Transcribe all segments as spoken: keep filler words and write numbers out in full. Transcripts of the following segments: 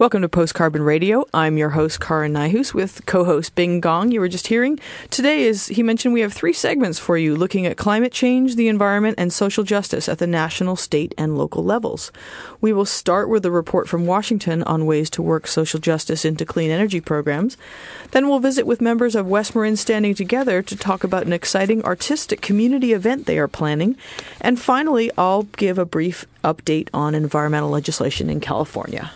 Welcome to Post Carbon Radio. I'm your host, Kara Nyhus, with co-host Bing Gong, you were just hearing. Today, as he mentioned, we have three segments for you looking at climate change, the environment, and social justice at the national, state, and local levels. We will start with a report from Washington on ways to work social justice into clean energy programs. Then we'll visit with members of West Marin Standing Together to talk about an exciting artistic community event they are planning. And finally, I'll give a brief update on environmental legislation in California.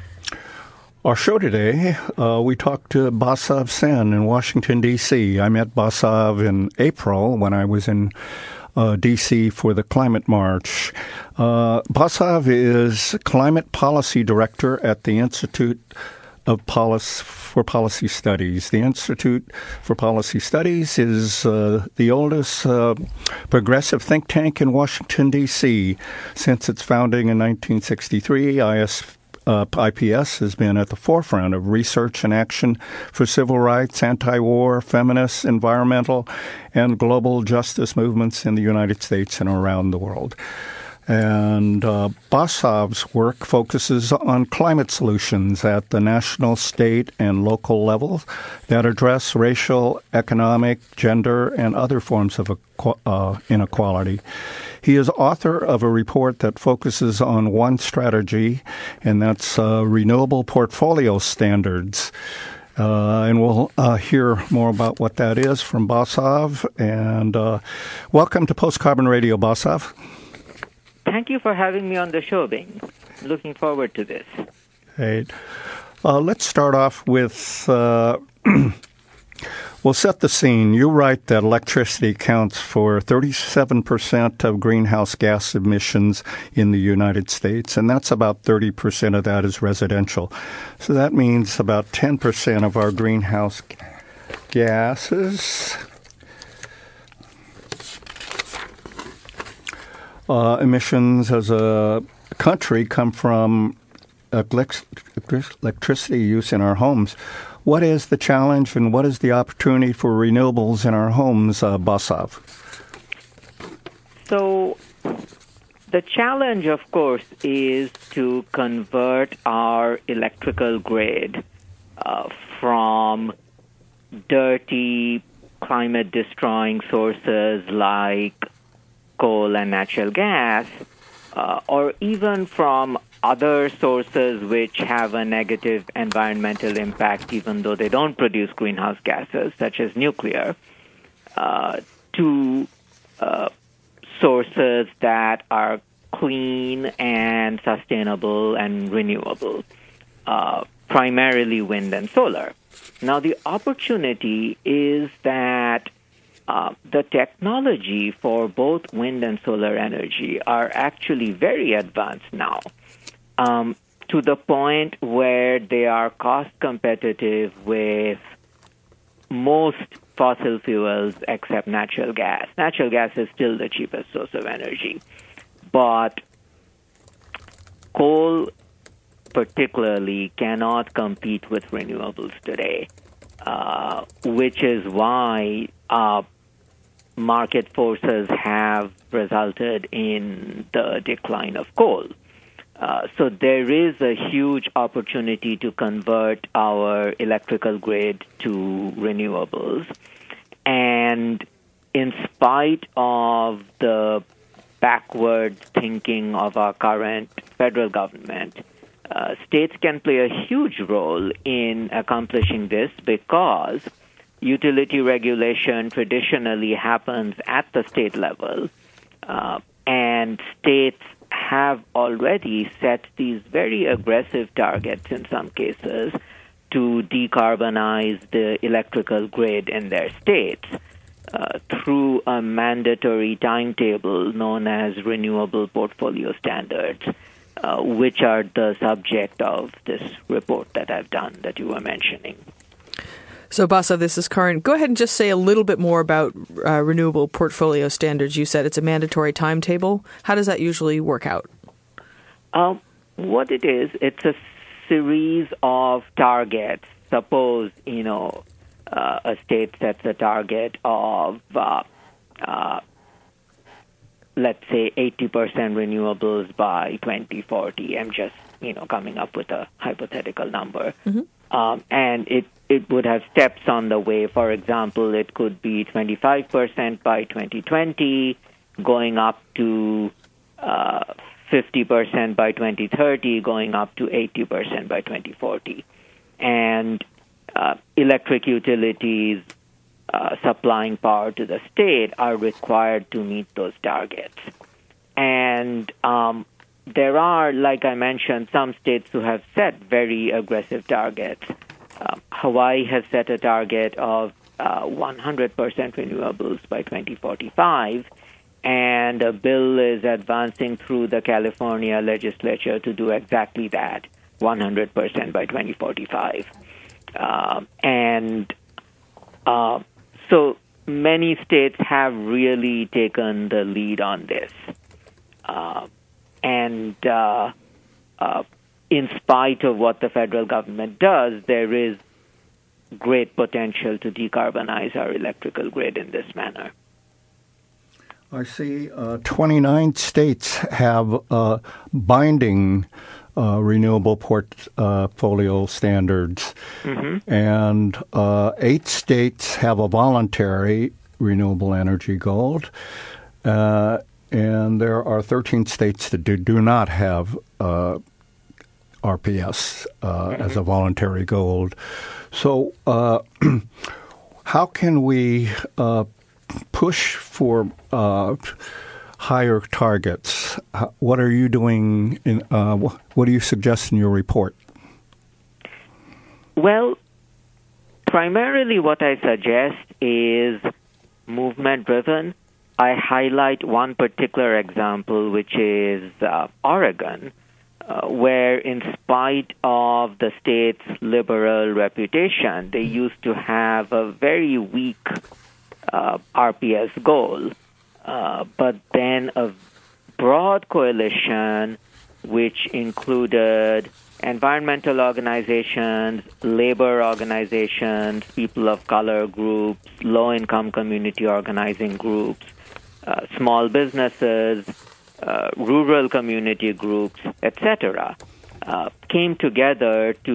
Our show today, uh, we talked to Basav Sen in Washington, D C I met Basav in April when I was in uh, D C for the Climate March. Uh, Basav is Climate Policy Director at the Institute of Policy for Policy Studies. The Institute for Policy Studies is uh, the oldest uh, progressive think tank in Washington, D C Since its founding in nineteen sixty-three, I S Uh, I P S has been at the forefront of research and action for civil rights, anti-war, feminist, environmental, and global justice movements in the United States and around the world. And uh, Basav's work focuses on climate solutions at the national, state, and local levels that address racial, economic, gender, and other forms of uh, inequality. He is author of a report that focuses on one strategy, and that's uh, renewable portfolio standards. Uh, and we'll uh, hear more about what that is from Basav. And uh, welcome to Post Carbon Radio, Basav. Thank you for having me on the show, Bing. Looking forward to this. Great. Uh, let's start off with, uh, we'll set the scene. You write that electricity accounts for thirty-seven percent of greenhouse gas emissions in the United States, and that's about thirty percent of that is residential. So that means about ten percent of our greenhouse gases Uh, emissions as a country come from electricity use in our homes. What is the challenge and what is the opportunity for renewables in our homes, uh, Basav? So the challenge, of course, is to convert our electrical grid uh, from dirty, climate-destroying sources like coal and natural gas, uh, or even from other sources which have a negative environmental impact, even though they don't produce greenhouse gases, such as nuclear, uh, to uh, sources that are clean and sustainable and renewable, uh, primarily wind and solar. Now, the opportunity is that Uh, the technology for both wind and solar energy are actually very advanced now, um, to the point where they are cost competitive with most fossil fuels except natural gas. Natural gas is still the cheapest source of energy, but coal particularly cannot compete with renewables today, uh, which is why uh, market forces have resulted in the decline of coal. Uh, so there is a huge opportunity to convert our electrical grid to renewables. And in spite of the backward thinking of our current federal government, uh, states can play a huge role in accomplishing this because utility regulation traditionally happens at the state level, uh, and states have already set these very aggressive targets in some cases to decarbonize the electrical grid in their states uh, through a mandatory timetable known as renewable portfolio standards, uh, which are the subject of this report that I've done that you were mentioning. So, Basav, this is Karan. Go ahead and just say a little bit more about uh, renewable portfolio standards. You said it's a mandatory timetable. How does that usually work out? Um, what it is, it's a series of targets. Suppose, you know, uh, a state sets a target of, uh, uh, let's say, eighty percent renewables by twenty forty. I'm just you know, coming up with a hypothetical number. Mm-hmm. Um, and it, it would have steps on the way. For example, it could be twenty-five percent by twenty twenty, going up to uh, fifty percent by twenty thirty, going up to eighty percent by twenty forty. And uh, electric utilities uh, supplying power to the state are required to meet those targets. And um, there are, like I mentioned, some states who have set very aggressive targets. Uh, Hawaii has set a target of uh, one hundred percent renewables by twenty forty-five, and a bill is advancing through the California legislature to do exactly that, one hundred percent by twenty forty-five. Uh, and uh, so many states have really taken the lead on this. Uh, and uh, uh, in spite of what the federal government does, there is great potential to decarbonize our electrical grid in this manner. I see uh, twenty-nine states have uh, binding uh, renewable portfolio standards, mm-hmm. and uh, eight states have a voluntary renewable energy goal. Uh, And there are thirteen states that do, do not have uh, R P S uh, mm-hmm. as a voluntary goal. So uh, how can we uh, push for uh, higher targets? What are you doing? In, uh, what do you suggest in your report? Well, primarily what I suggest is movement-driven. I highlight one particular example, which is uh, Oregon, uh, where in spite of the state's liberal reputation, they used to have a very weak uh, R P S goal. Uh, but then a broad coalition, which included environmental organizations, labor organizations, people of color groups, low-income community organizing groups, Uh, small businesses, uh, rural community groups, et cetera, uh, came together to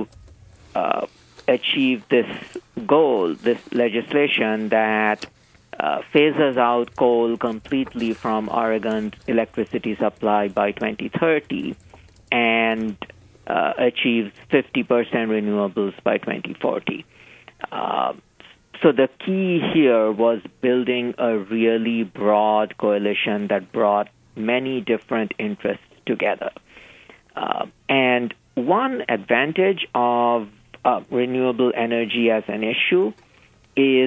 uh, achieve this goal, this legislation that uh, phases out coal completely from Oregon's electricity supply by twenty thirty and uh, achieves fifty percent renewables by twenty forty. Uh, So the key here was building a really broad coalition that brought many different interests together. Uh, and one advantage of uh, renewable energy as an issue is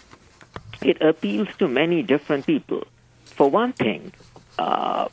it appeals to many different people. For one thing, uh,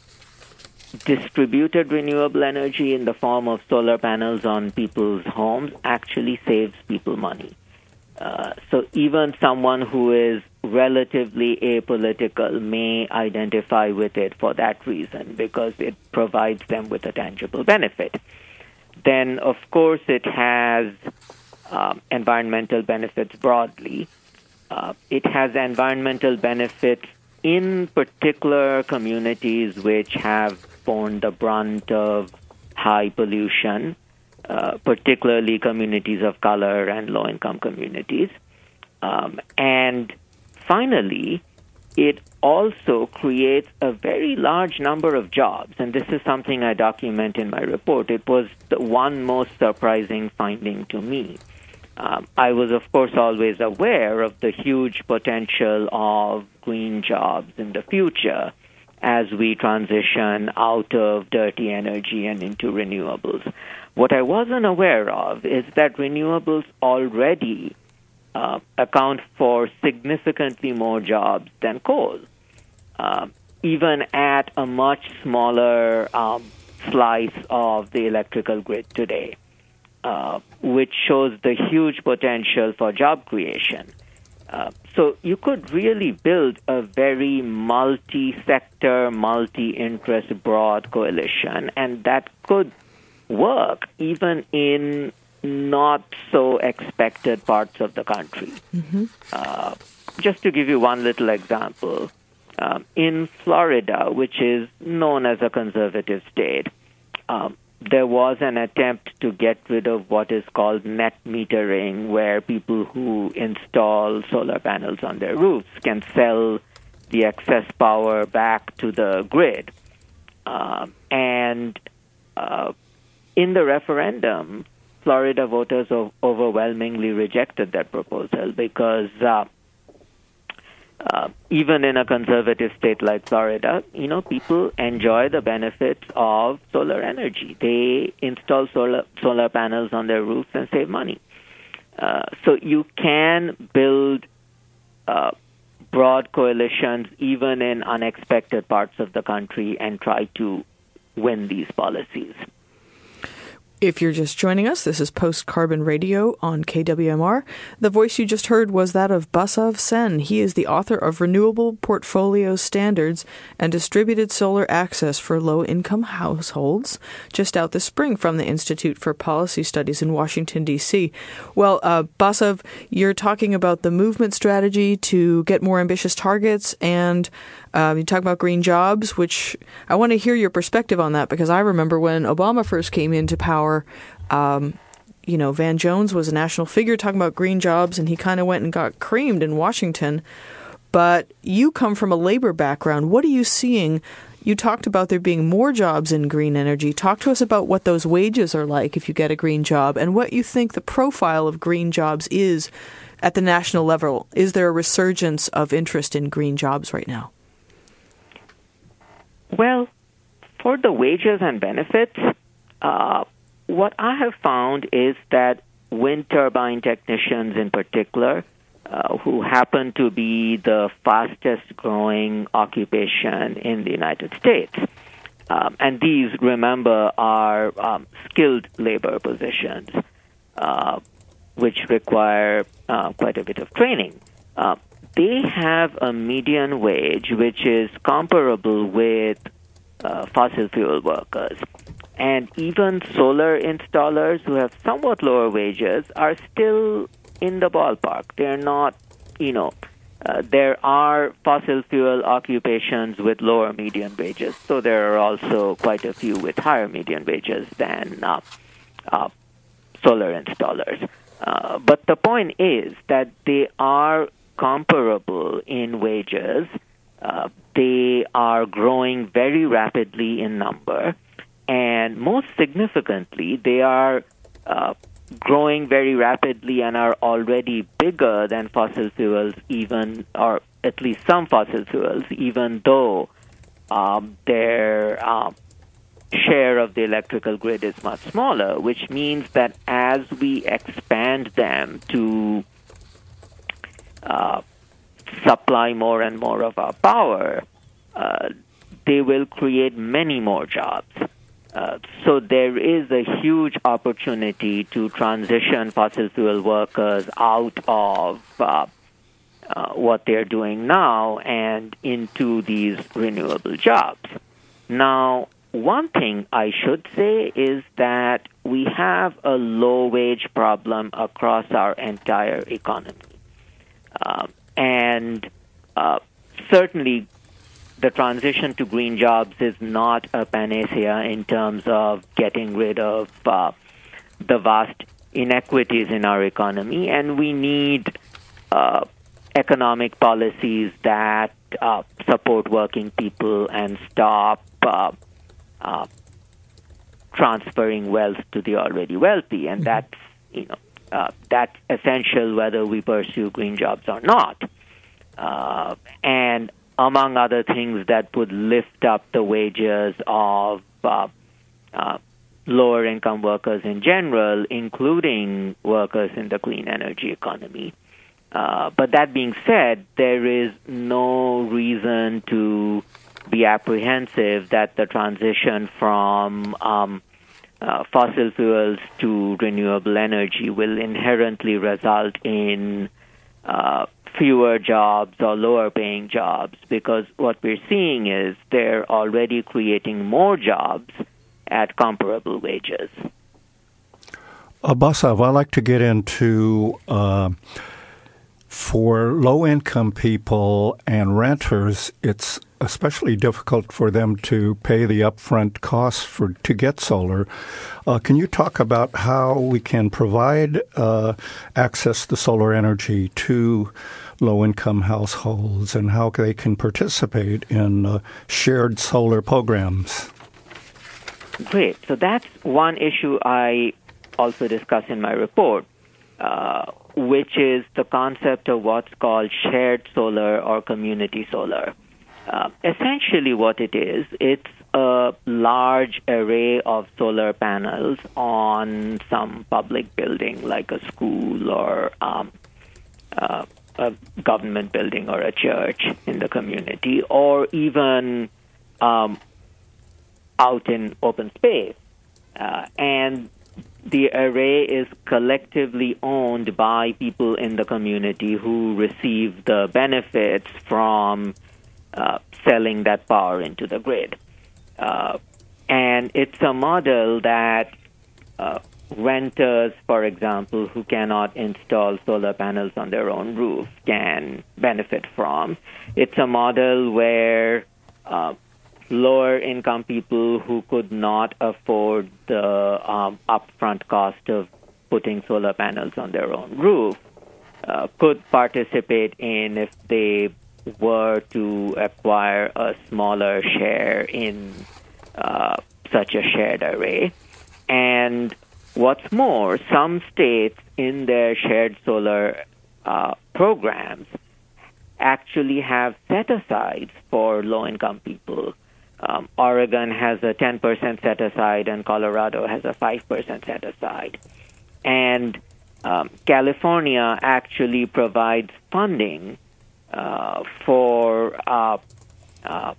distributed renewable energy in the form of solar panels on people's homes actually saves people money. Uh, so even someone who is relatively apolitical may identify with it for that reason because it provides them with a tangible benefit. Then, of course, it has um, environmental benefits broadly. Uh, it has environmental benefits in particular communities which have borne the brunt of high pollution, Uh, particularly communities of color and low-income communities. Um, and finally, it also creates a very large number of jobs, and this is something I document in my report. It was the one most surprising finding to me. Um, I was, of course, always aware of the huge potential of green jobs in the future as we transition out of dirty energy and into renewables. What I wasn't aware of is that renewables already uh, account for significantly more jobs than coal, uh, even at a much smaller um, slice of the electrical grid today, uh, which shows the huge potential for job creation. Uh, so you could really build a very multi-sector, multi-interest, broad coalition, and that could work even in not so expected parts of the country. Mm-hmm. Uh, just to give you one little example, um, in Florida, which is known as a conservative state, um, there was an attempt to get rid of what is called net metering, where people who install solar panels on their roofs can sell the excess power back to the grid. Uh, and uh, in the referendum, Florida voters o- overwhelmingly rejected that proposal because uh, uh, even in a conservative state like Florida, you know, people enjoy the benefits of solar energy. They install solar solar panels on their roofs and save money. Uh, so you can build uh, broad coalitions even in unexpected parts of the country and try to win these policies. If you're just joining us, this is Post Carbon Radio on K W M R. The voice you just heard was that of Basav Sen. He is the author of Renewable Portfolio Standards and Distributed Solar Access for Low-Income Households, just out this spring from the Institute for Policy Studies in Washington, D C. Well, uh, Basav, you're talking about the movement strategy to get more ambitious targets, and Um, you talk about green jobs, which I want to hear your perspective on that, because I remember when Obama first came into power, um, you know, Van Jones was a national figure talking about green jobs, and he kind of went and got creamed in Washington. But you come from a labor background. What are you seeing? You talked about there being more jobs in green energy. Talk to us about what those wages are like if you get a green job, and what you think the profile of green jobs is at the national level. Is there a resurgence of interest in green jobs right now? Well, for the wages and benefits, uh, what I have found is that wind turbine technicians in particular, uh, who happen to be the fastest growing occupation in the United States, um, and these, remember, are um, skilled labor positions, uh, which require uh, quite a bit of training. Uh, They have a median wage which is comparable with uh, fossil fuel workers. And even solar installers who have somewhat lower wages are still in the ballpark. They're not, you know, uh, there are fossil fuel occupations with lower median wages. So there are also quite a few with higher median wages than uh, uh, solar installers. Uh, but the point is that they are comparable in wages. Uh, they are growing very rapidly in number, and most significantly, they are uh, growing very rapidly and are already bigger than fossil fuels, even, or at least some fossil fuels, even though um, their um, share of the electrical grid is much smaller, which means that as we expand them to Uh, supply more and more of our power, uh, they will create many more jobs. Uh, so there is a huge opportunity to transition fossil fuel workers out of uh, uh, what they're doing now and into these renewable jobs. Now, one thing I should say is that we have a low-wage problem across our entire economy. Uh, and uh, certainly the transition to green jobs is not a panacea in terms of getting rid of uh, the vast inequities in our economy, and we need uh, economic policies that uh, support working people and stop uh, uh, transferring wealth to the already wealthy, and that's, you know, Uh, that's essential whether we pursue green jobs or not. Uh, and among other things, that would lift up the wages of uh, uh, lower-income workers in general, including workers in the clean energy economy. Uh, but that being said, there is no reason to be apprehensive that the transition from um, uh, fossil fuels to renewable energy will inherently result in uh, fewer jobs or lower-paying jobs, because what we're seeing is they're already creating more jobs at comparable wages. Uh, Basav, I'd like to get into uh, for low-income people and renters, it's especially difficult for them to pay the upfront costs for to get solar. Uh, can you talk about how we can provide uh, access to solar energy to low-income households and how they can participate in uh, shared solar programs? Great. So that's one issue I also discuss in my report, uh, which is the concept of what's called shared solar or community solar. Uh, essentially what it is, it's a large array of solar panels on some public building like a school or um, uh, a government building or a church in the community, or even um, out in open space. Uh, and the array is collectively owned by people in the community who receive the benefits from uh, selling that power into the grid. Uh, and it's a model that uh, renters, for example, who cannot install solar panels on their own roof can benefit from. It's a model where uh, lower income people who could not afford the um, upfront cost of putting solar panels on their own roof uh, could participate in if they were to acquire a smaller share in uh, such a shared array. And what's more, some states in their shared solar uh, programs actually have set-asides for low-income people. Um, Oregon has a ten percent set-aside, and Colorado has a five percent set-aside. And um, California actually provides funding uh, for uh, uh,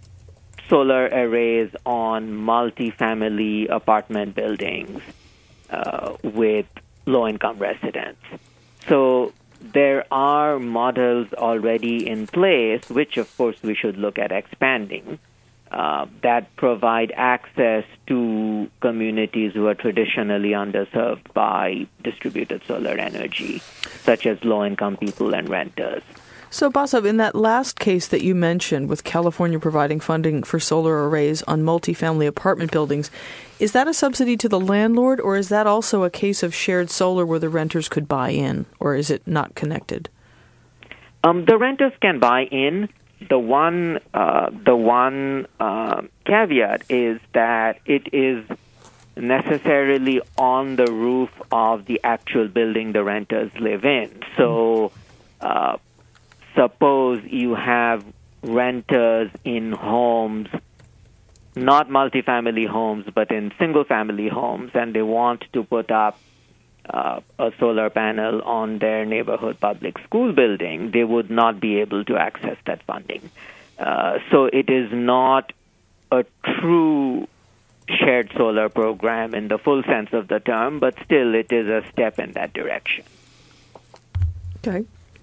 solar arrays on multifamily apartment buildings uh, with low-income residents. So there are models already in place, which of course we should look at expanding, uh, that provide access to communities who are traditionally underserved by distributed solar energy, such as low-income people and renters. So, Basav, in that last case that you mentioned with California providing funding for solar arrays on multifamily apartment buildings, is that a subsidy to the landlord, or is that also a case of shared solar where the renters could buy in, or is it not connected? Um, the renters can buy in. The one, uh, the one uh, caveat is that it is necessarily on the roof of the actual building the renters live in. So, uh, suppose you have renters in homes, not multifamily homes, but in single-family homes, and they want to put up uh, a solar panel on their neighborhood public school building, they would not be able to access that funding. Uh, so it is not a true shared solar program in the full sense of the term, but still it is a step in that direction. Okay.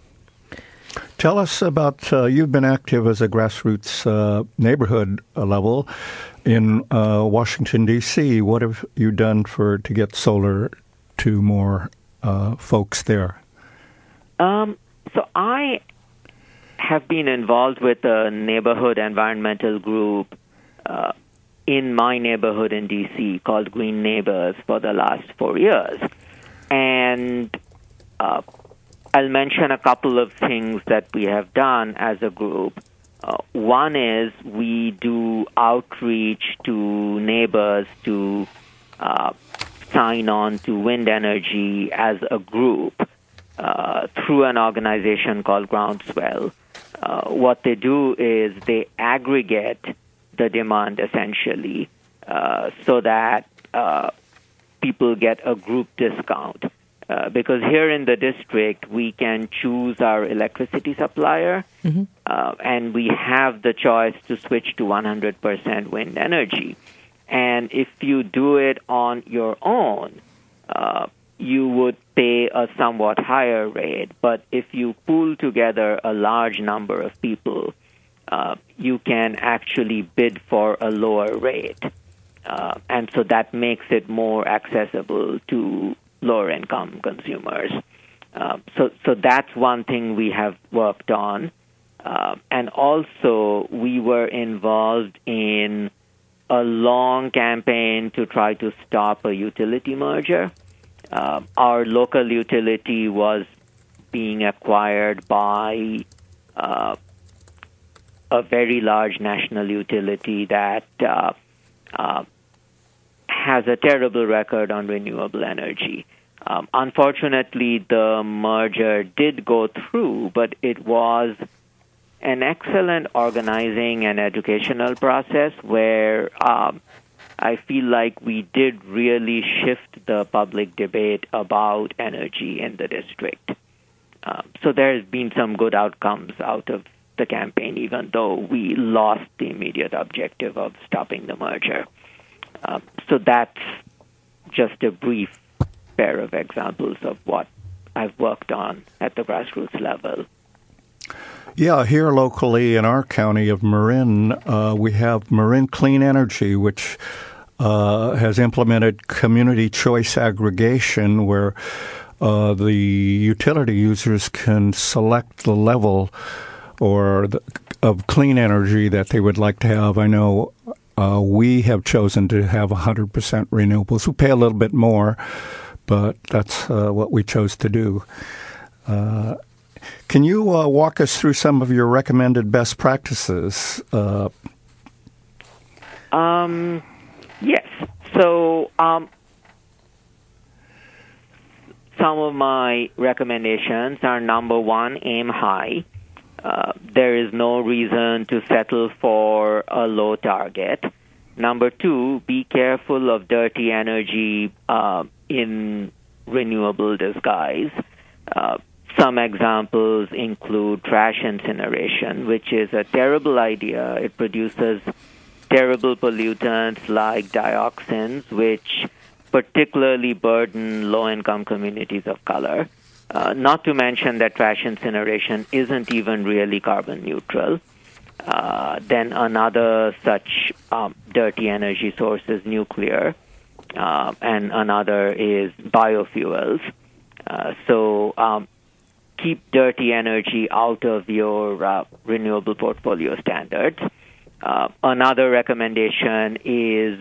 Tell us about, uh, you've been active as a grassroots uh, neighborhood level in uh, Washington, D C What have you done for to get solar to more uh, folks there? Um, so I have been involved with a neighborhood environmental group uh, in my neighborhood in D C called Green Neighbors for the last four years. And uh, I'll mention a couple of things that we have done as a group. Uh, one is we do outreach to neighbors to uh, sign on to wind energy as a group uh, through an organization called Groundswell. Uh, what they do is they aggregate the demand essentially uh, so that uh, people get a group discount. Uh, because here in the district, we can choose our electricity supplier, mm-hmm. uh, and we have the choice to switch to one hundred percent wind energy. And if you do it on your own, uh, you would pay a somewhat higher rate. But if you pool together a large number of people, uh, you can actually bid for a lower rate. Uh, and so that makes it more accessible to lower-income consumers. Uh, so, so that's one thing we have worked on. Uh, and also, we were involved in a long campaign to try to stop a utility merger. Uh, our local utility was being acquired by uh, a very large national utility that uh, uh, has a terrible record on renewable energy. Um, unfortunately, the merger did go through, but it was an excellent organizing and educational process where um, I feel like we did really shift the public debate about energy in the district. Um, so there's been some good outcomes out of the campaign, even though we lost the immediate objective of stopping the merger. Um, so that's just a brief pair of examples of what I've worked on at the grassroots level. Yeah, here locally in our county of Marin, uh, we have Marin Clean Energy, which uh, has implemented community choice aggregation where uh, the utility users can select the level or the, of clean energy that they would like to have. I know uh, we have chosen to have one hundred percent renewables. We pay a little bit more, but that's uh, what we chose to do. Uh, Can you uh, walk us through some of your recommended best practices? Uh, um, yes. So um, some of my recommendations are, number one, aim high. Uh, there is no reason to settle for a low target. Number two, be careful of dirty energy uh, in renewable disguise. Uh, Some examples include trash incineration, which is a terrible idea. It produces terrible pollutants like dioxins, which particularly burden low-income communities of color. Uh, not to mention that trash incineration isn't even really carbon neutral. Uh, then another such um, dirty energy source is nuclear, uh, and another is biofuels. Uh, so um, keep dirty energy out of your uh, renewable portfolio standards. Uh, another recommendation is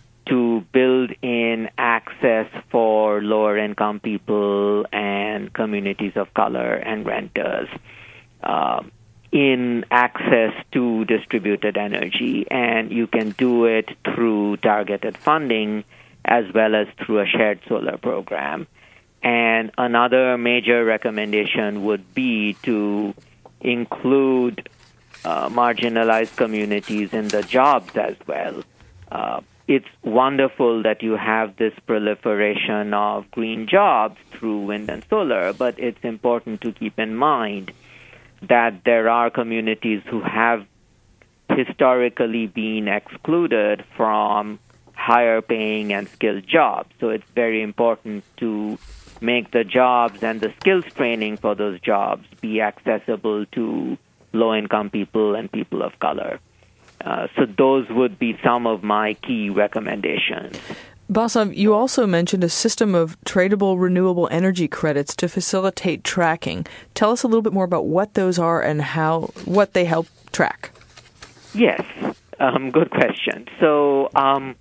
to build in access for lower-income people and communities of color and renters uh, in access to distributed energy. And you can do it through targeted funding as well as through a shared solar program. And another major recommendation would be to include uh, marginalized communities in the jobs as well. Uh, it's wonderful that you have this proliferation of green jobs through wind and solar, but it's important to keep in mind that there are communities who have historically been excluded from higher paying and skilled jobs. So it's very important to make the jobs and the skills training for those jobs be accessible to low-income people and people of color. Uh, so those would be some of my key recommendations. Basav, you also mentioned a system of tradable renewable energy credits to facilitate tracking. Tell us a little bit more about what those are and how what they help track. Yes, um, good question. So um,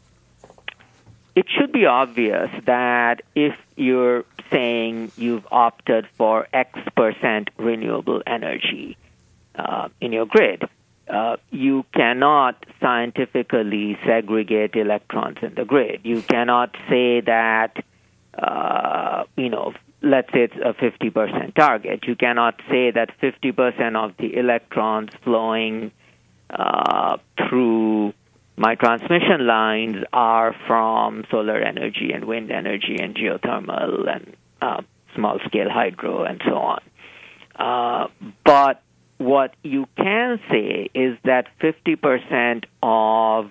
it should be obvious that if you're saying you've opted for X percent renewable energy uh, in your grid, uh, you cannot scientifically segregate electrons in the grid. You cannot say that, uh, you know, let's say it's a fifty percent target. You cannot say that fifty percent of the electrons flowing uh, through my transmission lines are from solar energy and wind energy and geothermal and uh, small-scale hydro and so on. Uh, but what you can say is that fifty percent of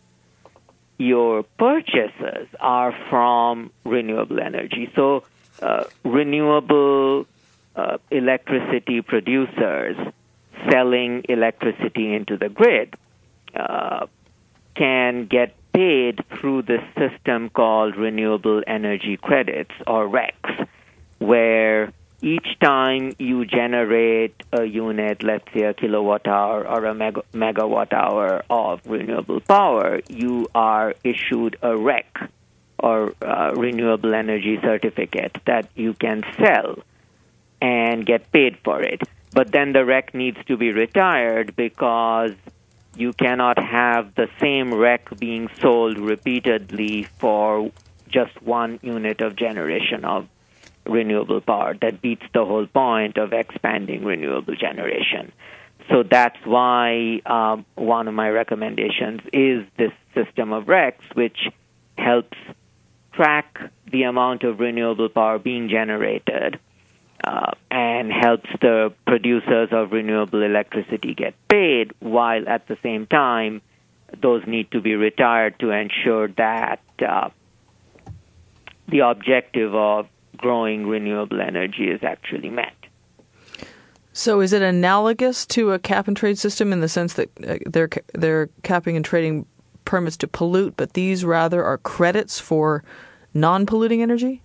your purchases are from renewable energy. So uh, renewable uh, electricity producers selling electricity into the grid uh, can get paid through this system called renewable energy credits, or R E Cs. where each time you generate a unit, let's say a kilowatt hour or a mega, megawatt hour of renewable power, you are issued a R E C, or uh, renewable energy certificate, that you can sell and get paid for it. But then the R E C needs to be retired because you cannot have the same R E C being sold repeatedly for just one unit of generation of renewable power. That beats the whole point of expanding renewable generation. So that's why um, one of my recommendations is this system of R E Cs, which helps track the amount of renewable power being generated uh, and helps the producers of renewable electricity get paid, while at the same time those need to be retired to ensure that uh, the objective of growing renewable energy is actually met. So is it analogous to a cap and trade system in the sense that uh, they're they're capping and trading permits to pollute, but these rather are credits for non-polluting energy?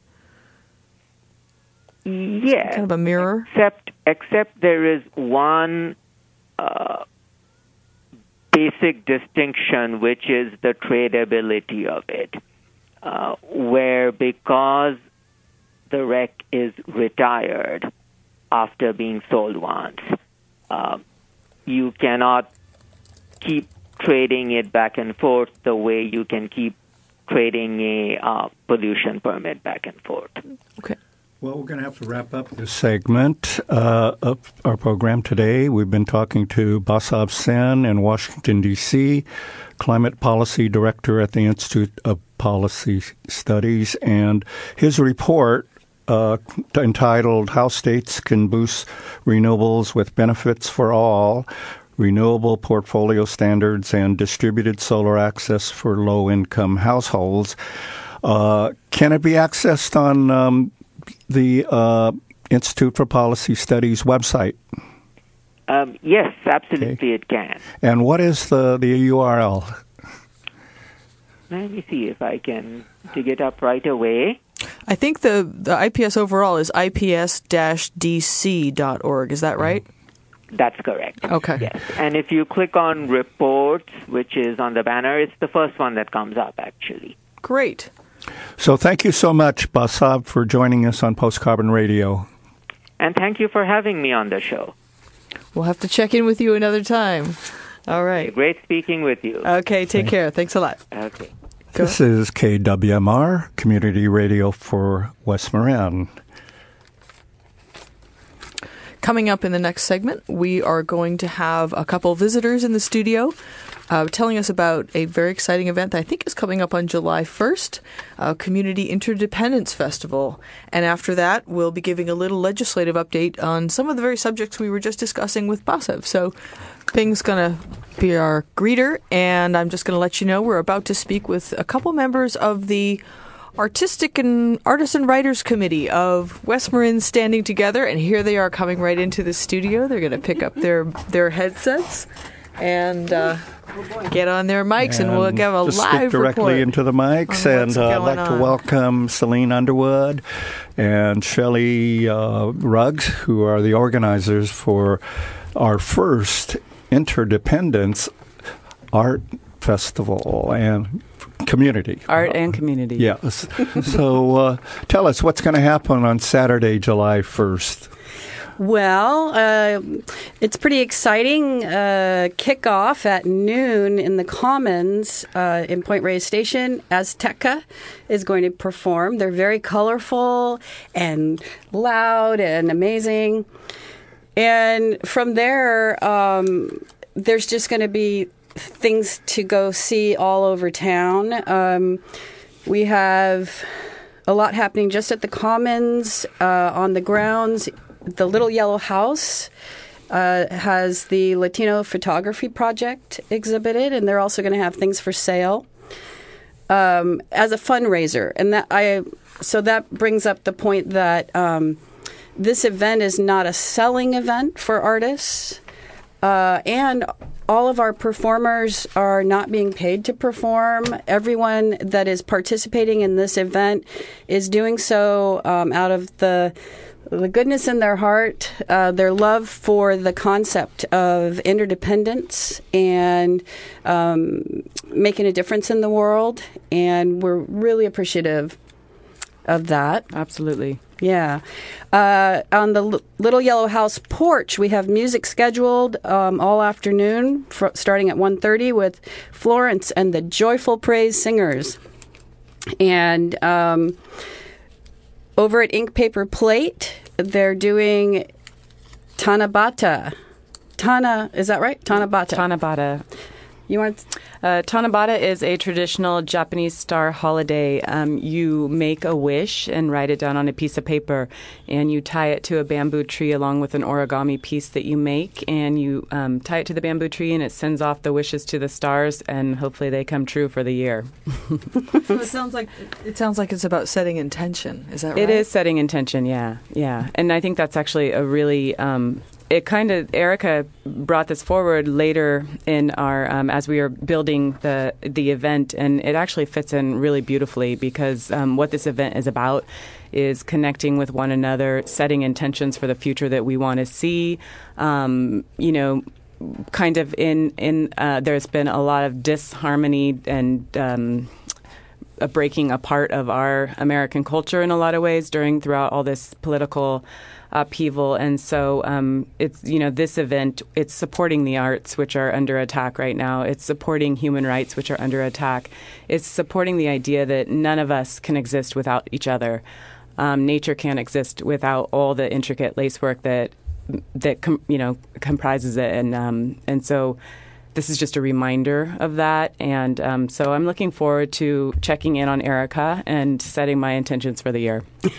Yes. Kind of a mirror? Except, except there is one uh, basic distinction, which is the tradability of it, uh, where because the R E C is retired after being sold once, uh, you cannot keep trading it back and forth the way you can keep trading a uh, pollution permit back and forth. Okay. Well, we're going to have to wrap up this segment uh, of our program today. We've been talking to Basav Sen in Washington, D C, Climate Policy Director at the Institute of Policy Studies, and his report uh, entitled How States Can Boost Renewables with Benefits for All, Renewable Portfolio Standards and Distributed Solar Access for Low-Income Households. Uh, can it be accessed on um, the uh, Institute for Policy Studies website? Um, yes, absolutely okay. It can. And what is the, the U R L? Let me see if I can dig it up right away. I think the, the I P S overall is I P S D C dot org. Is that right? That's correct. Okay. Yes. And if you click on reports, which is on the banner, it's the first one that comes up, actually. Great. So thank you so much, Basav, for joining us on Post Carbon Radio. And thank you for having me on the show. We'll have to check in with you another time. All right. Great speaking with you. Okay, take care. Thanks a lot. Okay. Go. This is K W M R, Community Radio for West Marin. Coming up in the next segment, we are going to have a couple visitors in the studio uh, telling us about a very exciting event that I think is coming up on July first, uh, Community Interdependence Festival. And after that, we'll be giving a little legislative update on some of the very subjects we were just discussing with Basav. So Bing's going to be our greeter, and I'm just going to let you know we're about to speak with a couple members of the Artistic and Artisan Writers Committee of West Marin standing together, and here they are coming right into the studio. They're going to pick up their, their headsets and uh, get on their mics, and, and we'll give a just live speak directly report into the mics. And uh, I'd like on. to welcome Celine Underwood and Shelley uh, Ruggs, who are the organizers for our first Interdependence Art Festival and Community. Art and community. Yes. So uh, tell us what's going to happen on Saturday, July first. Well, uh, it's pretty exciting. Uh, kickoff at noon in the Commons uh, in Point Reyes Station. Azteca is going to perform. They're very colorful and loud and amazing. And from there, um, there's just going to be things to go see all over town. Um, we have a lot happening just at the Commons, uh, on the grounds. The Little Yellow House uh, has the Latino Photography Project exhibited, and they're also going to have things for sale um, as a fundraiser. And that I so that brings up the point that um, this event is not a selling event for artists, uh, and all of our performers are not being paid to perform. Everyone that is participating in this event is doing so um, out of the the goodness in their heart, uh, their love for the concept of interdependence and um, making a difference in the world. And we're really appreciative of that. Absolutely. Yeah. Uh, on the L- Little Yellow House porch, we have music scheduled um, all afternoon, fr- starting at one thirty with Florence and the Joyful Praise Singers. And um, over at Ink Paper Plate, they're doing Tanabata. Tana, is that right? Tanabata. Tanabata. You want? Uh, Tanabata is a traditional Japanese star holiday. Um, you make a wish and write it down on a piece of paper, and you tie it to a bamboo tree along with an origami piece that you make, and you um, tie it to the bamboo tree, and it sends off the wishes to the stars, and hopefully they come true for the year. So it sounds like it sounds like it's about setting intention. Is that right? It is setting intention. Yeah, yeah, and I think that's actually a really. Um, It kind of, Erica brought this forward later in our, um, as we were building the the event, and it actually fits in really beautifully because um, what this event is about is connecting with one another, setting intentions for the future that we want to see, um, you know, kind of in, in uh, there's been a lot of disharmony and um, a breaking apart of our American culture in a lot of ways during, throughout all this political upheaval. And so um, it's, you know, this event, it's supporting the arts, which are under attack right now. It's supporting human rights, which are under attack. It's supporting the idea that none of us can exist without each other. Um, nature can't exist without all the intricate lacework that, that com- you know, comprises it. And, um, and so this is just a reminder of that. And um, so I'm looking forward to checking in on Erica and setting my intentions for the year.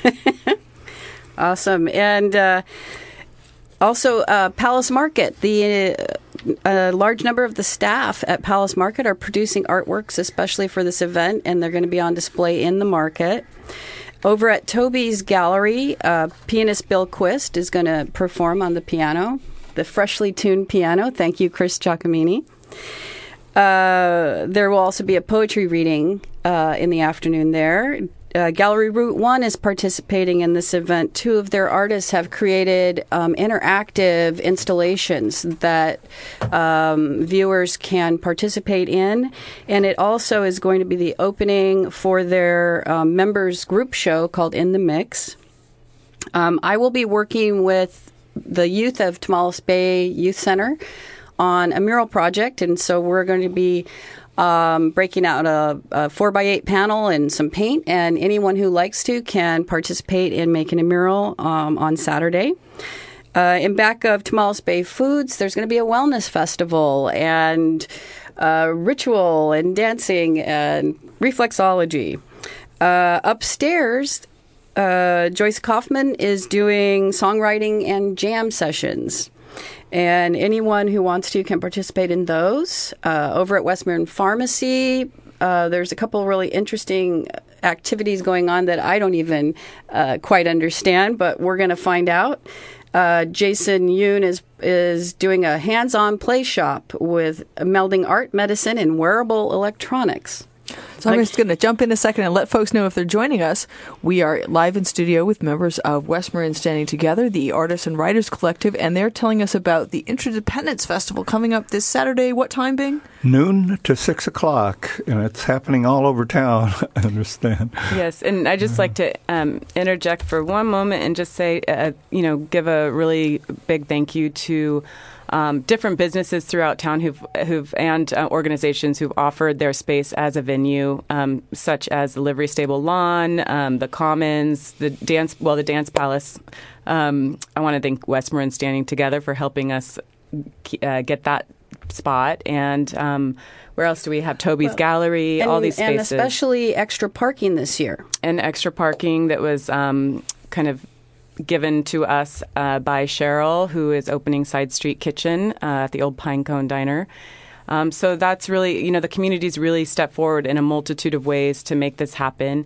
Awesome. And uh, also uh, Palace Market. The uh, a large number of the staff at Palace Market are producing artworks, especially for this event, and they're going to be on display in the market. Over at Toby's Gallery, uh, pianist Bill Quist is going to perform on the piano, the freshly tuned piano. Thank you, Chris Giacomini. Uh, there will also be a poetry reading uh, in the afternoon there. Uh, Gallery Route One is participating in this event. Two of their artists have created um, interactive installations that um, viewers can participate in. And it also is going to be the opening for their um, members group show called In the Mix. Um, I will be working with the youth of Tomales Bay Youth Center on a mural project. And so we're going to be Um, breaking out a, a four by eight panel and some paint, and anyone who likes to can participate in making a mural um, on Saturday. Uh, in back of Tomales Bay Foods, there's going to be a wellness festival and uh, ritual and dancing and reflexology. Uh, upstairs, uh, Joyce Kaufman is doing songwriting and jam sessions. And anyone who wants to can participate in those. Uh, over at Westmoreland Pharmacy, uh, there's a couple really interesting activities going on that I don't even uh, quite understand, but we're going to find out. Uh, Jason Yoon is is doing a hands-on play shop with melding art, medicine, and wearable electronics. So I'm just going to jump in a second and let folks know if they're joining us. We are live in studio with members of Westmoreland Standing Together, the Artists and Writers Collective, and they're telling us about the Interdependence Festival coming up this Saturday. What time, Bing? Noon to six o'clock, and it's happening all over town, I understand. Yes, and I'd just like to um, interject for one moment and just say, uh, you know, give a really big thank you to Um, different businesses throughout town who've, who've and uh, organizations who've offered their space as a venue, um, such as the Livery Stable Lawn, um, the Commons, the dance, well, the Dance Palace. Um, I want to thank Westmoreland Standing Together for helping us uh, get that spot. And um, where else do we have? Toby's well, Gallery, and, all these spaces. And especially extra parking this year. And extra parking that was um, kind of given to us uh, by Cheryl, who is opening Side Street Kitchen uh, at the old Pinecone Diner. Um, so that's really, you know, the community's really stepped forward in a multitude of ways to make this happen.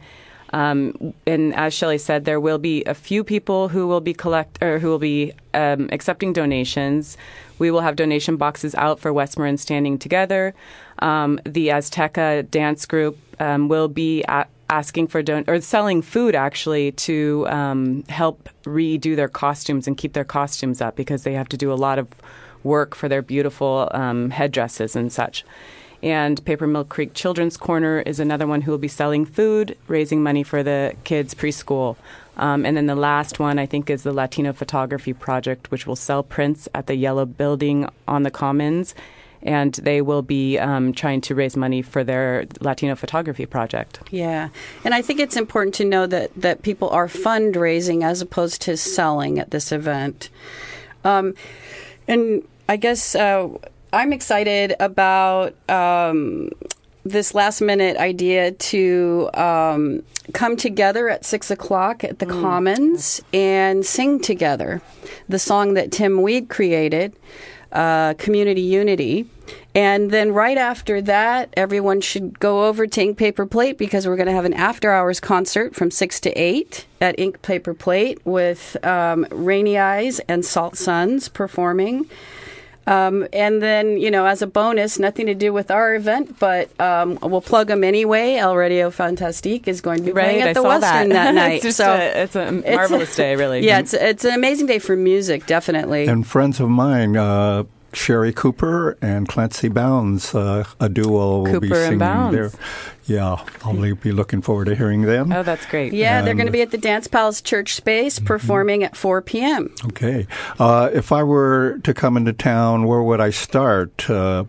Um, and as Shelley said, there will be a few people who will be collect or who will be um, accepting donations. We will have donation boxes out for West Marin Standing Together. Um, the Azteca dance group um, will be at asking for don- or selling food actually to um, help redo their costumes and keep their costumes up because they have to do a lot of work for their beautiful um, headdresses and such. And Paper Mill Creek Children's Corner is another one who will be selling food, raising money for the kids' preschool. Um, and then the last one, I think, is the Latino Photography Project, which will sell prints at the Yellow Building on the Commons. And they will be um, trying to raise money for their Latino Photography Project. Yeah. And I think it's important to know that, that people are fundraising as opposed to selling at this event. Um, and I guess uh, I'm excited about um, this last-minute idea to um, come together at six o'clock at the mm. Commons and sing together the song that Tim Weed created, Uh, Community Unity. And then right after that, everyone should go over to Ink Paper Plate because we're going to have an after-hours concert from six to eight at Ink Paper Plate with um, Rainy Eyes and Salt Suns performing. Um, and then, you know, as a bonus, nothing to do with our event, but um, we'll plug them anyway. El Radio Fantastique is going to be right, playing at I the Western that, that night. it's, just so a, it's a marvelous it's, day, really. Yeah, it's it's an amazing day for music, definitely. And friends of mine, uh, Sherry Cooper and Clancy Bounds, uh, a duo, will Cooper be singing and Bounds. there. Yeah, I'll be looking forward to hearing them. Oh, that's great. Yeah, and they're going to be at the Dance Palace Church Space performing mm-hmm. at four p.m. Okay. Uh, if I were to come into town, where would I start? Uh,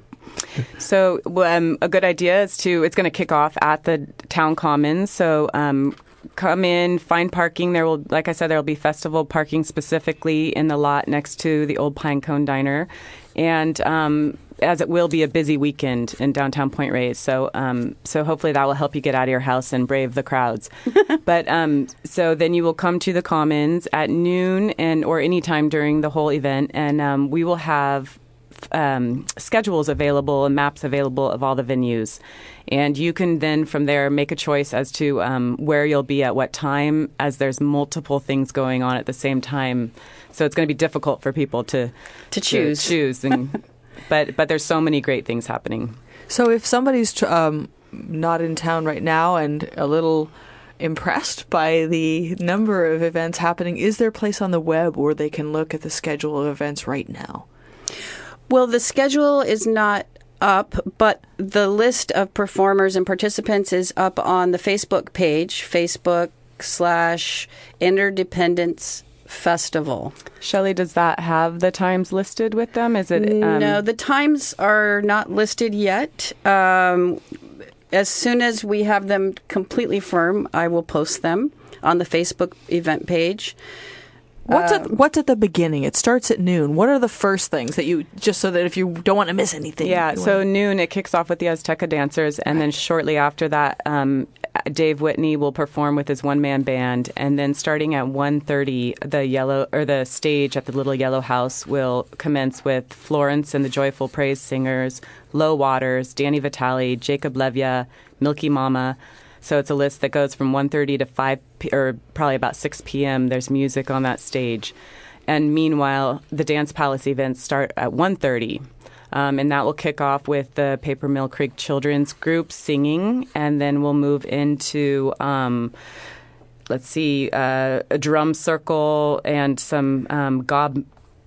so um, a good idea is to, it's going to kick off at the town commons. So um, come in, find parking. There will, like I said, there will be festival parking specifically in the lot next to the Old Pinecone Diner. And um, as it will be a busy weekend in downtown Point Reyes. So um, so hopefully that will help you get out of your house and brave the crowds. But um, so then you will come to the Commons at noon and or any time during the whole event. And um, we will have um, schedules available and maps available of all the venues. And you can then from there make a choice as to um, where you'll be at what time, as there's multiple things going on at the same time. So it's going to be difficult for people to to choose. To choose, and, but but there's so many great things happening. So if somebody's um, not in town right now and a little impressed by the number of events happening, is there a place on the web where they can look at the schedule of events right now? Well, the schedule is not up, but the list of performers and participants is up on the Facebook page, Facebook slash Interdependence Festival. Shelley, does that have the times listed with them? Is it? Um... No, the times are not listed yet. Um, as soon as we have them completely firm, I will post them on the Facebook event page. What's um, at What's at the beginning? It starts at noon. What are the first things that you, just so that if you don't want to miss anything? Yeah, so wanna... noon it kicks off with the Azteca dancers, and then shortly after that, um, Dave Whitney will perform with his one-man band, and then starting at one thirty, the yellow or the stage at the Little Yellow House will commence with Florence and the Joyful Praise Singers, Low Waters, Danny Vitale, Jacob Levia, Milky Mama. So it's a list that goes from one thirty to five, or probably about six p.m. There's music on that stage. And meanwhile, the Dance Palace events start at one thirty. Um, and that will kick off with the Paper Mill Creek Children's Group singing. And then we'll move into, um, let's see, uh, a drum circle and some um, gob...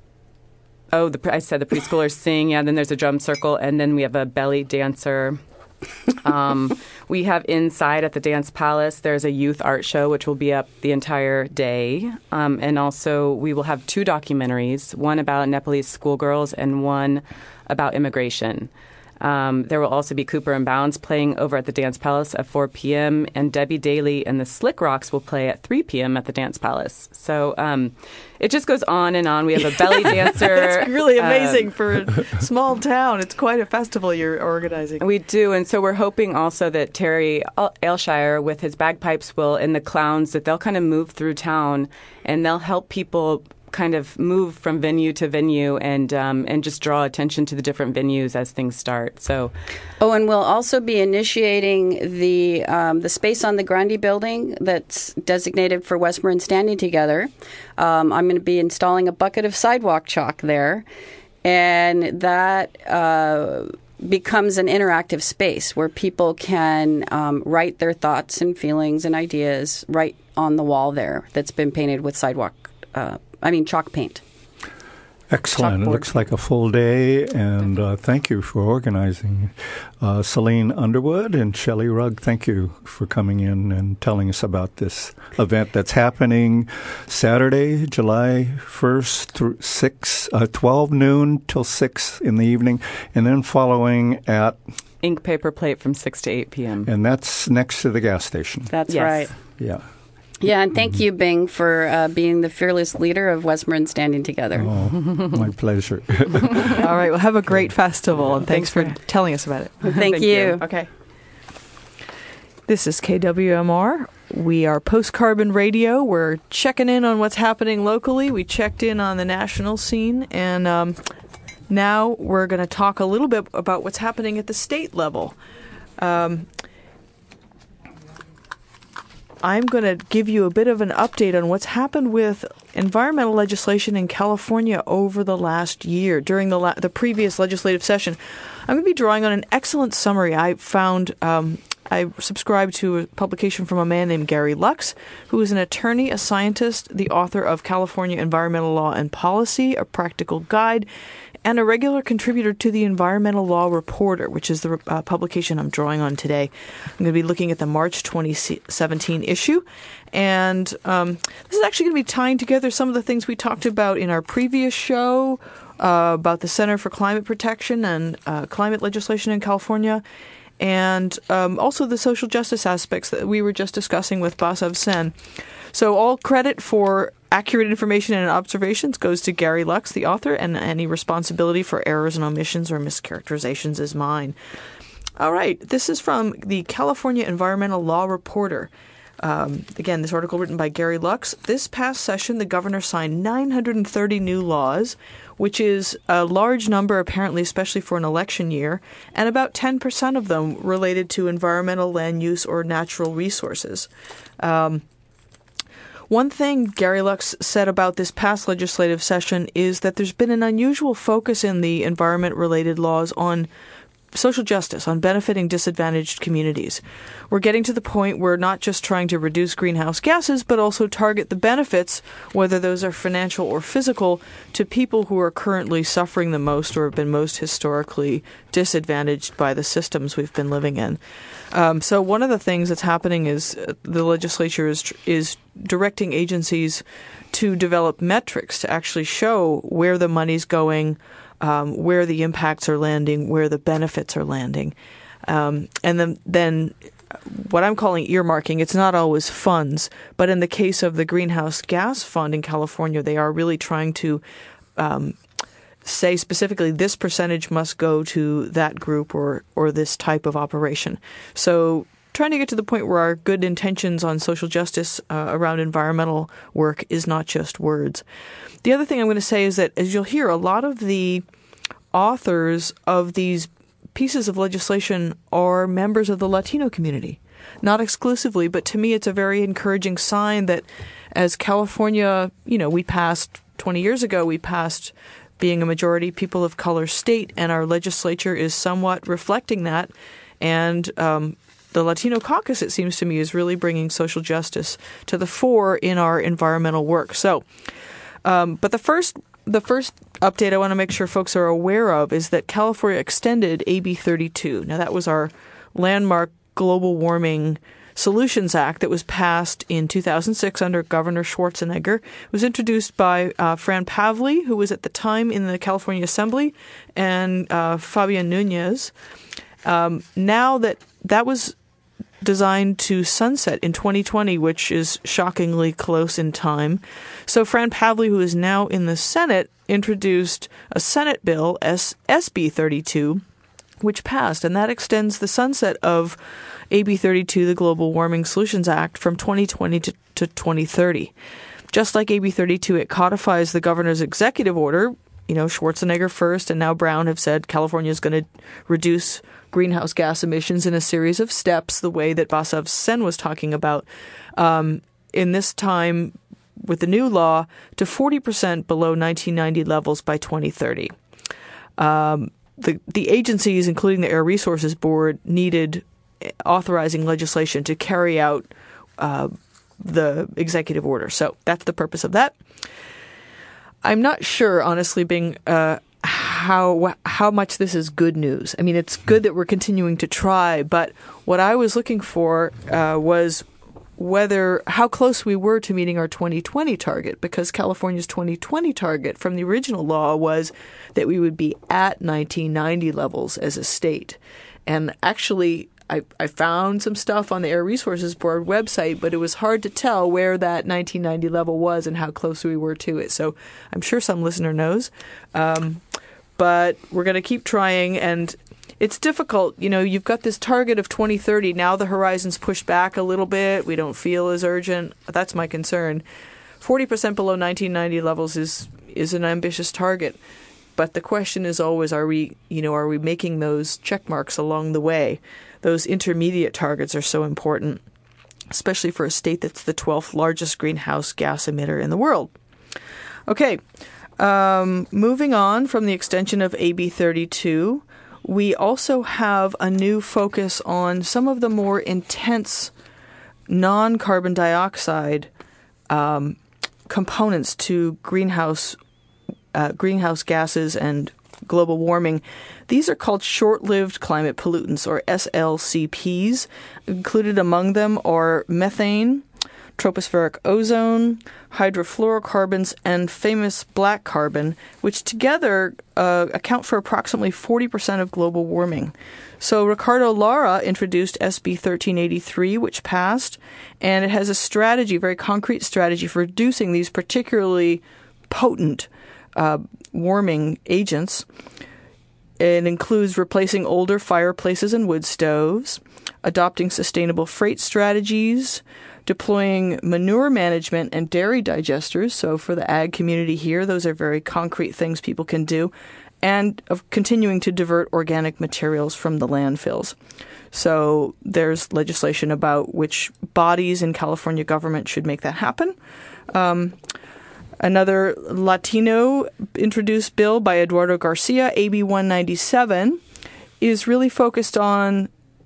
Oh, the, I said the preschoolers sing. Yeah, then there's a drum circle. And then we have a belly dancer. um, we have inside at the Dance Palace, there's a youth art show, which will be up the entire day. Um, and also we will have two documentaries, one about Nepalese schoolgirls and one about immigration. Um, there will also be Cooper and Bounds playing over at the Dance Palace at four p.m. and Debbie Daly and the Slick Rocks will play at three p.m. at the Dance Palace. So um, it just goes on and on. We have a belly dancer. It's really amazing um, for a small town. It's quite a festival you're organizing. We do, and so we're hoping also that Terry Aylshire with his bagpipes will, and the clowns, that they'll kind of move through town and they'll help people kind of move from venue to venue and um, and just draw attention to the different venues as things start. So, oh, and we'll also be initiating the um, the space on the Grundy building that's designated for Westmoreland Standing Together. Um, I'm going to be installing a bucket of sidewalk chalk there, and that uh, becomes an interactive space where people can um, write their thoughts and feelings and ideas right on the wall there that's been painted with sidewalk, uh, I mean chalk paint. Excellent. Chalkboard. It looks like a full day, and uh, thank you for organizing. Uh, Celine Underwood and Shelley Rugg, thank you for coming in and telling us about this event that's happening Saturday, July first through six, uh, twelve noon till six in the evening, and then following at... Ink Paper Plate from six to eight p.m. And that's next to the gas station. That's Yes. right. Yeah. Yeah, and thank you, Bing, for uh, being the fearless leader of Westmoreland Standing Together. Oh, my pleasure. All right. Well, have a great festival, and thanks, Thanks for telling us about it. Thank, Thank you. you. Okay. This is K W M R. We are Post-Carbon Radio. We're checking in on what's happening locally. We checked in on the national scene, and um, now we're going to talk a little bit about what's happening at the state level. Um, I'm going to give you a bit of an update on what's happened with environmental legislation in California over the last year, during the la- the previous legislative session. I'm going to be drawing on an excellent summary I found. Um, I subscribed to a publication from a man named Gary Lux, who is an attorney, a scientist, the author of California Environmental Law and Policy, A Practical Guide, and a regular contributor to the Environmental Law Reporter, which is the uh, publication I'm drawing on today. I'm going to be looking at the March twenty seventeen issue, and um, this is actually going to be tying together some of the things we talked about in our previous show uh, about the Center for Climate Protection and uh, climate legislation in California, and um, also the social justice aspects that we were just discussing with Basav Sen. So all credit for accurate information and observations goes to Gary Lux, the author, and any responsibility for errors and omissions or mischaracterizations is mine. All right, this is from the California Environmental Law Reporter. Um, again, this article written by Gary Lux. This past session, the governor signed nine hundred thirty new laws, which is a large number, apparently, especially for an election year, and about ten percent of them related to environmental land use or natural resources. Um, One thing Gary Lux said about this past legislative session is that there's been an unusual focus in the environment-related laws on social justice, on benefiting disadvantaged communities. We're getting to the point where not just trying to reduce greenhouse gases, but also target the benefits, whether those are financial or physical, to people who are currently suffering the most or have been most historically disadvantaged by the systems we've been living in. Um, so one of the things that's happening is uh, the legislature is is directing agencies to develop metrics to actually show where the money's going, um, where the impacts are landing, where the benefits are landing. Um, and then, then what I'm calling earmarking, it's not always funds, but in the case of the Greenhouse Gas Fund in California, they are really trying to um, say specifically this percentage must go to that group or or this type of operation. So trying to get to the point where our good intentions on social justice uh, around environmental work is not just words. The other thing I'm going to say is that, as you'll hear, a lot of the authors of these pieces of legislation are members of the Latino community. Not exclusively, but to me it's a very encouraging sign that as California, you know, we passed twenty years ago, we passed being a majority people of color state, and our legislature is somewhat reflecting that. And um, the Latino caucus, it seems to me, is really bringing social justice to the fore in our environmental work. So, um, but the first the first update I want to make sure folks are aware of is that California extended A B thirty-two. Now, that was our landmark global warming Solutions Act that was passed in two thousand six under Governor Schwarzenegger. It was introduced by uh, Fran Pavley, who was at the time in the California Assembly, and uh, Fabian Nunez. Um, now that that was designed to sunset in twenty twenty, which is shockingly close in time. So Fran Pavley, who is now in the Senate, introduced a Senate bill, S B thirty-two, which passed, and that extends the sunset of A B thirty-two, the Global Warming Solutions Act, from twenty twenty to, to twenty thirty. Just like A B thirty-two, it codifies the governor's executive order. You know, Schwarzenegger first and now Brown have said California is going to reduce greenhouse gas emissions in a series of steps, the way that Basav Sen was talking about. Um, in this time, with the new law, to forty percent below nineteen ninety levels by twenty thirty. Um, the, the agencies, including the Air Resources Board, needed authorizing legislation to carry out uh, the executive order. So that's the purpose of that. I'm not sure, honestly, Bing, uh, how how much this is good news. I mean, it's good that we're continuing to try, but what I was looking for uh, was whether how close we were to meeting our twenty twenty target, because California's twenty twenty target from the original law was that we would be at nineteen ninety levels as a state. And actually, I, I found some stuff on the Air Resources Board website, but it was hard to tell where that nineteen ninety level was and how close we were to it. So I'm sure some listener knows. Um, but we're going to keep trying, and it's difficult. You know, you've got this target of twenty thirty. Now the horizon's pushed back a little bit. We don't feel as urgent. That's my concern. forty percent below nineteen ninety levels is is an ambitious target. But the question is always, are we, you know, are we making those check marks along the way? Those intermediate targets are so important, especially for a state that's the twelfth largest greenhouse gas emitter in the world. Okay, um, moving on from the extension of A B thirty-two, we also have a new focus on some of the more intense non-carbon dioxide um, components to greenhouse uh, greenhouse gases and global warming. These are called short-lived climate pollutants, or S L C Ps. Included among them are methane, tropospheric ozone, hydrofluorocarbons, and famous black carbon, which together uh, account for approximately forty percent of global warming. So Ricardo Lara introduced S B thirteen eighty-three, which passed, and it has a strategy, very concrete strategy for reducing these particularly potent uh, warming agents. It includes replacing older fireplaces and wood stoves, adopting sustainable freight strategies, deploying manure management and dairy digesters. So for the ag community here, those are very concrete things people can do, and of continuing to divert organic materials from the landfills. So there's legislation about which bodies in California government should make that happen. Um, Another Latino introduced bill by Eduardo Garcia, A B one ninety-seven, is really focused on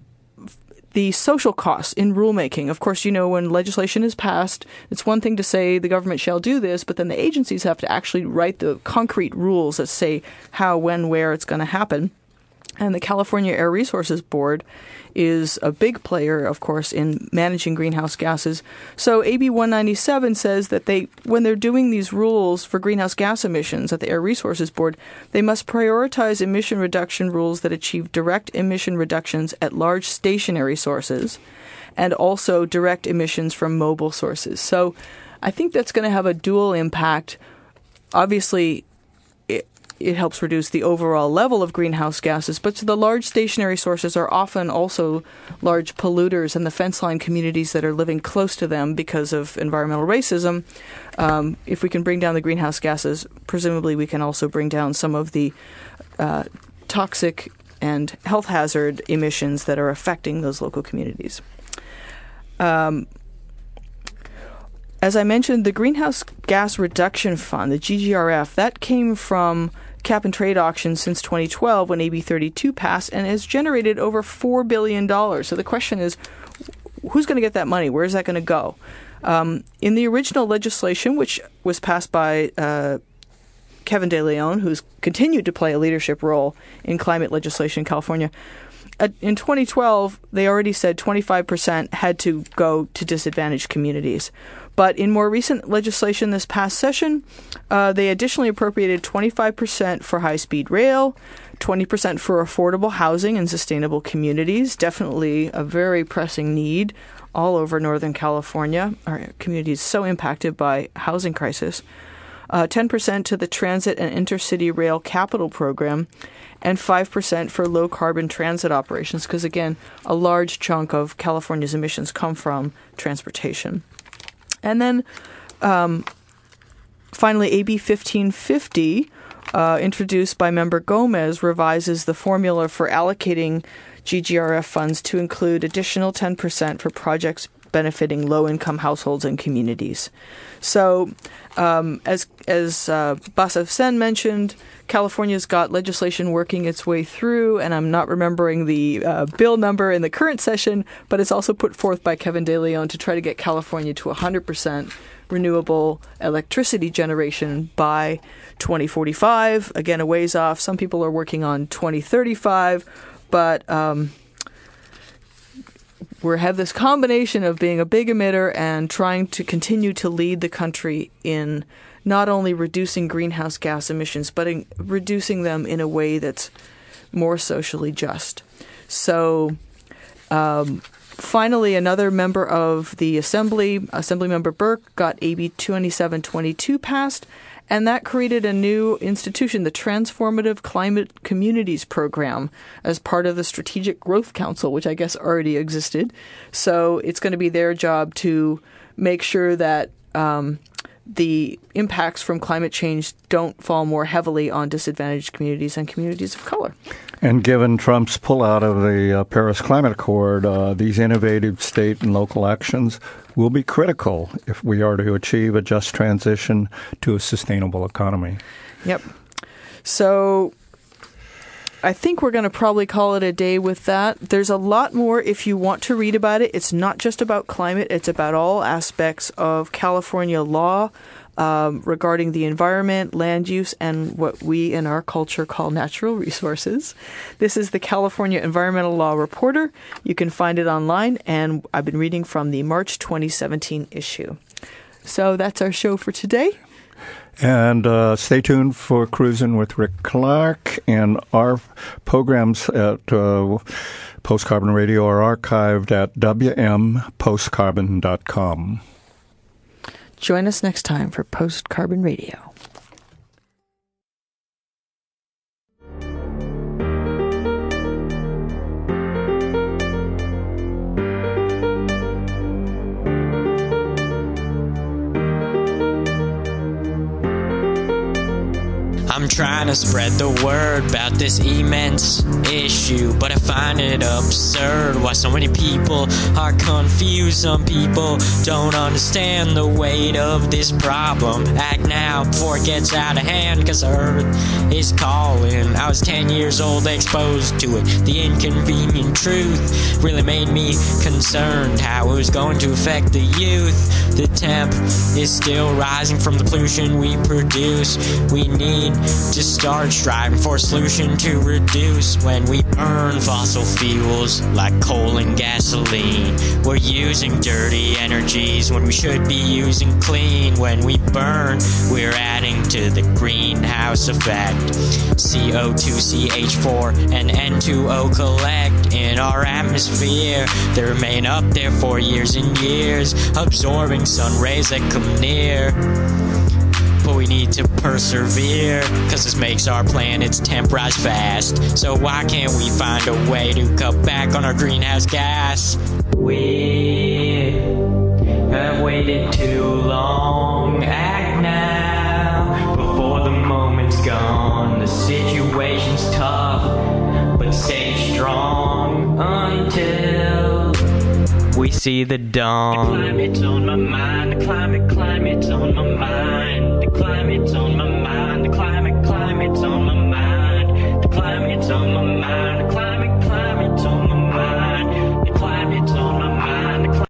the social costs in rulemaking. Of course, you know, when legislation is passed, it's one thing to say the government shall do this, but then the agencies have to actually write the concrete rules that say how, when, where it's going to happen. And the California Air Resources Board is a big player, of course, in managing greenhouse gases. So A B one ninety-seven says that they, when they're doing these rules for greenhouse gas emissions at the Air Resources Board, they must prioritize emission reduction rules that achieve direct emission reductions at large stationary sources and also direct emissions from mobile sources. So I think that's going to have a dual impact. Obviously, it, it helps reduce the overall level of greenhouse gases, but the large stationary sources are often also large polluters, and the fence line communities that are living close to them because of environmental racism, um, if we can bring down the greenhouse gases, presumably we can also bring down some of the uh, toxic and health hazard emissions that are affecting those local communities. Um, As I mentioned, the Greenhouse Gas Reduction Fund, the G G R F, that came from cap and trade auctions since twenty twelve when A B thirty-two passed and has generated over four billion dollars. So the question is, who's going to get that money? Where is that going to go? Um, in the original legislation, which was passed by uh, Kevin De Leon, who's continued to play a leadership role in climate legislation in California, uh, in twenty twelve, they already said twenty-five percent had to go to disadvantaged communities. But in more recent legislation this past session, uh, they additionally appropriated twenty-five percent for high-speed rail, twenty percent for affordable housing and sustainable communities, definitely a very pressing need all over Northern California. Our community is so impacted by housing crisis. Uh, ten percent to the Transit and Intercity Rail Capital Program, and five percent for low-carbon transit operations, because, again, a large chunk of California's emissions come from transportation. And then um, finally, A B fifteen fifty, uh, introduced by Member Gomez, revises the formula for allocating G G R F funds to include additional ten percent for projects benefiting low-income households and communities. So, um, as as uh, Basa of Sen mentioned, California's got legislation working its way through, and I'm not remembering the uh, bill number in the current session, but it's also put forth by Kevin De Leon to try to get California to one hundred percent renewable electricity generation by twenty forty-five. Again, a ways off. Some people are working on twenty thirty-five, but um, we have this combination of being a big emitter and trying to continue to lead the country in not only reducing greenhouse gas emissions, but in reducing them in a way that's more socially just. So, um, finally, another member of the Assembly, Assemblymember Burke, got A B twenty-seven twenty-two passed, and that created a new institution, the Transformative Climate Communities Program, as part of the Strategic Growth Council, which I guess already existed. So it's going to be their job to make sure that um, the impacts from climate change don't fall more heavily on disadvantaged communities and communities of color. And given Trump's pullout of the uh, Paris Climate Accord, uh, these innovative state and local actions will be critical if we are to achieve a just transition to a sustainable economy. Yep. So I think we're going to probably call it a day with that. There's a lot more if you want to read about it. It's not just about climate. It's about all aspects of California law um, regarding the environment, land use, and what we in our culture call natural resources. This is the California Environmental Law Reporter. You can find it online, and I've been reading from the March twenty seventeen issue. So that's our show for today. And uh, stay tuned for Cruising with Rick Clark, and our programs at uh, Post Carbon Radio are archived at w m post carbon dot com. Join us next time for Post Carbon Radio. I'm trying to spread the word about this immense issue, but I find it absurd why so many people are confused. Some people don't understand the weight of this problem. Act now before it gets out of hand, cause Earth is calling. I was ten years old, exposed to it. The inconvenient truth really made me concerned how it was going to affect the youth. The temp is still rising from the pollution we produce. We need to start striving for a solution to reduce. When we burn fossil fuels like coal and gasoline, we're using dirty energies when we should be using clean. When we burn, we're adding to the greenhouse effect. C O two, C H four, and N two O collect in our atmosphere. They remain up there for years and years, absorbing sun rays that come near. But we need to persevere, cause this makes our planet's temp rise fast. So why can't we find a way to cut back on our greenhouse gas? We have waited too long. Act now, before the moment's gone. The situation's tough, but stay strong until we see the dawn. The climate's on my mind, the climate, climate's on my mind. The climate's on my mind, the climate, climate's on my mind.